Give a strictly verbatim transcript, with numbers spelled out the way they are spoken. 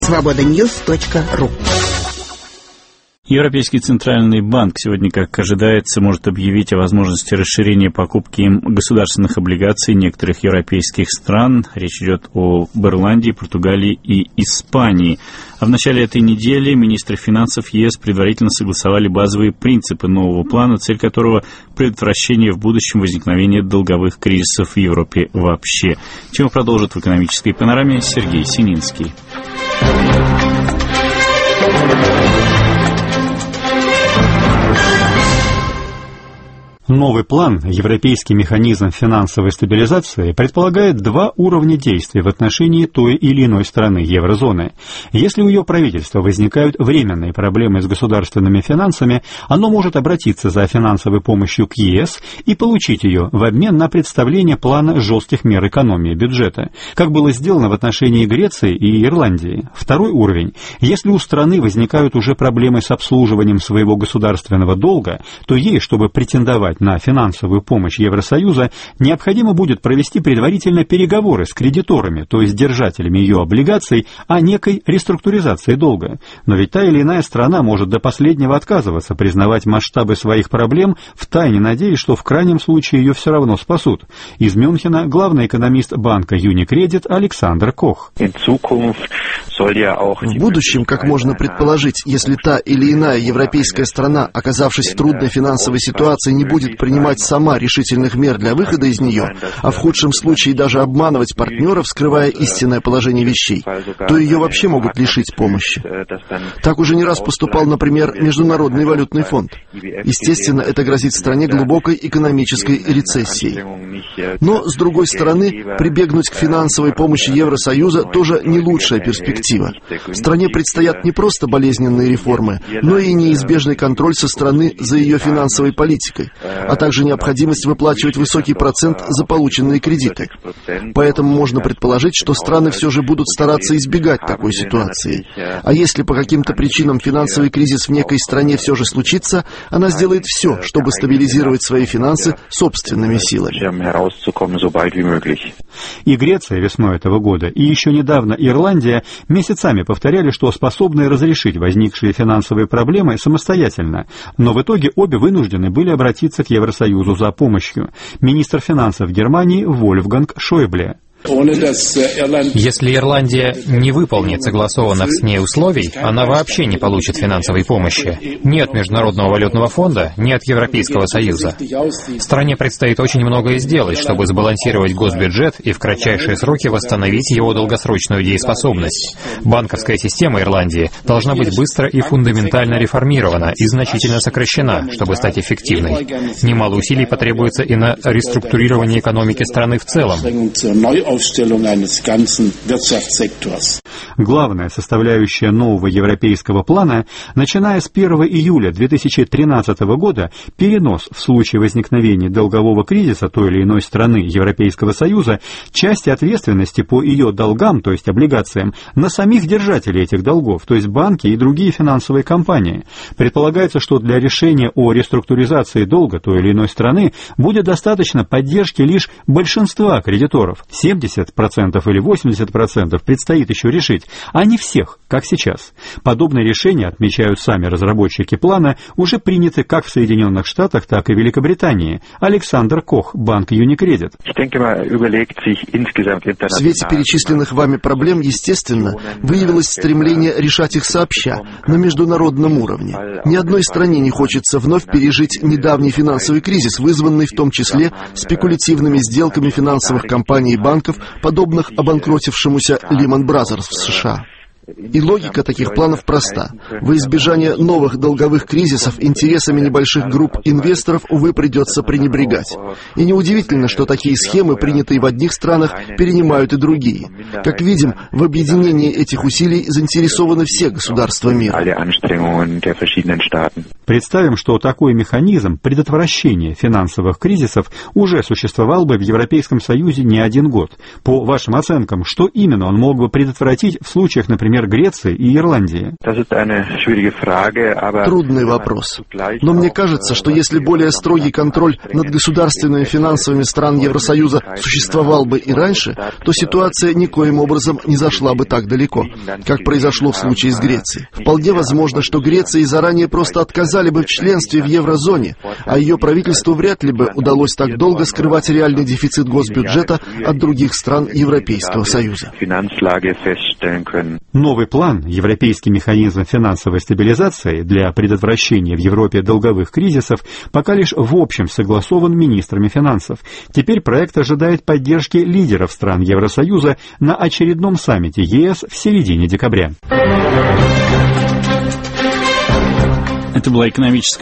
свобода ньюс точка ру. Европейский центральный банк сегодня, как ожидается, может объявить о возможности расширения покупки им государственных облигаций некоторых европейских стран. Речь идет об Ирландии, Португалии и Испании. А в начале этой недели министры финансов ЕС предварительно согласовали базовые принципы нового плана, цель которого – предотвращение в будущем возникновения долговых кризисов в Европе вообще. Чем продолжит в экономической панораме Сергей Сининский. Новый план «Европейский механизм финансовой стабилизации» предполагает два уровня действий в отношении той или иной страны еврозоны. Если у ее правительства возникают временные проблемы с государственными финансами, оно может обратиться за финансовой помощью к ЕС и получить ее в обмен на представление плана жестких мер экономии бюджета, как было сделано в отношении Греции и Ирландии. Второй уровень. Если у страны возникают уже проблемы с обслуживанием своего государственного долга, то ей, чтобы претендовать на финансовую помощь Евросоюза, необходимо будет провести предварительно переговоры с кредиторами, то есть держателями ее облигаций, о некой реструктуризации долга. Но ведь та или иная страна может до последнего отказываться признавать масштабы своих проблем, втайне надеясь, что в крайнем случае ее все равно спасут. Из Мюнхена главный экономист банка Юникредит Александр Кох. В будущем, как можно предположить, если та или иная европейская страна, оказавшись в трудной финансовой ситуации, не будет принимать сама решительных мер для выхода из нее, а в худшем случае даже обманывать партнеров, скрывая истинное положение вещей, то ее вообще могут лишить помощи. Так уже не раз поступал, например, Международный валютный фонд. Естественно, это грозит стране глубокой экономической рецессией. Но, с другой стороны, прибегнуть к финансовой помощи Евросоюза тоже не лучшая перспектива. Стране предстоят не просто болезненные реформы, но и неизбежный контроль со стороны за ее финансовой политикой, а также необходимость выплачивать высокий процент за полученные кредиты. Поэтому можно предположить, что страны все же будут стараться избегать такой ситуации. А если по каким-то причинам финансовый кризис в некой стране все же случится, она сделает все, чтобы стабилизировать свои финансы собственными силами. И Греция весной этого года, и еще недавно Ирландия месяцами повторяли, что способны разрешить возникшие финансовые проблемы самостоятельно, но в итоге обе вынуждены были обратиться к Евросоюзу за помощью. Министр финансов Германии Вольфганг Шойбле. Если Ирландия не выполнит согласованных с ней условий, она вообще не получит финансовой помощи ни от Международного валютного фонда, ни от Европейского Союза. Стране предстоит очень многое сделать, чтобы сбалансировать госбюджет и в кратчайшие сроки восстановить его долгосрочную дееспособность. Банковская система Ирландии должна быть быстро и фундаментально реформирована и значительно сокращена, чтобы стать эффективной. Немало усилий потребуется и на реструктурирование экономики страны в целом. Главная составляющая нового европейского плана, начиная с первого июля две тысячи тринадцатого года, перенос в случае возникновения долгового кризиса той или иной страны Европейского Союза части ответственности по ее долгам, то есть облигациям, на самих держателей этих долгов, то есть банки и другие финансовые компании. Предполагается, что для решения о реструктуризации долга той или иной страны будет достаточно поддержки лишь большинства кредиторов. семьдесят процентов или восемьдесят процентов предстоит еще решить, а не всех, как сейчас. Подобные решения, отмечают сами разработчики плана, уже приняты как в Соединенных Штатах, так и в Великобритании. Александр Кох, банк Юникредит. В свете перечисленных вами проблем, естественно, выявилось стремление решать их сообща, на международном уровне. Ни одной стране не хочется вновь пережить недавний финансовый кризис, вызванный в том числе спекулятивными сделками финансовых компаний и банков, подобных обанкротившемуся Lehman Brothers в США. И логика таких планов проста. Во избежание новых долговых кризисов интересами небольших групп инвесторов, увы, придется пренебрегать. И неудивительно, что такие схемы, принятые в одних странах, перенимают и другие. Как видим, в объединении этих усилий заинтересованы все государства мира. Представим, что такой механизм предотвращения финансовых кризисов уже существовал бы в Европейском Союзе не один год. По вашим оценкам, что именно он мог бы предотвратить в случаях, например, например, Греции и Ирландии? Трудный вопрос. Но мне кажется, что если более строгий контроль над государственными финансовыми стран Евросоюза существовал бы и раньше, то ситуация никоим образом не зашла бы так далеко, как произошло в случае с Грецией. Вполне возможно, что Греции заранее просто отказали бы в членстве в еврозоне, а ее правительству вряд ли бы удалось так долго скрывать реальный дефицит госбюджета от других стран Европейского Союза. Новый план «Европейский механизм финансовой стабилизации» для предотвращения в Европе долговых кризисов пока лишь в общем согласован министрами финансов. Теперь проект ожидает поддержки лидеров стран Евросоюза на очередном саммите ЕС в середине декабря. Это была экономическая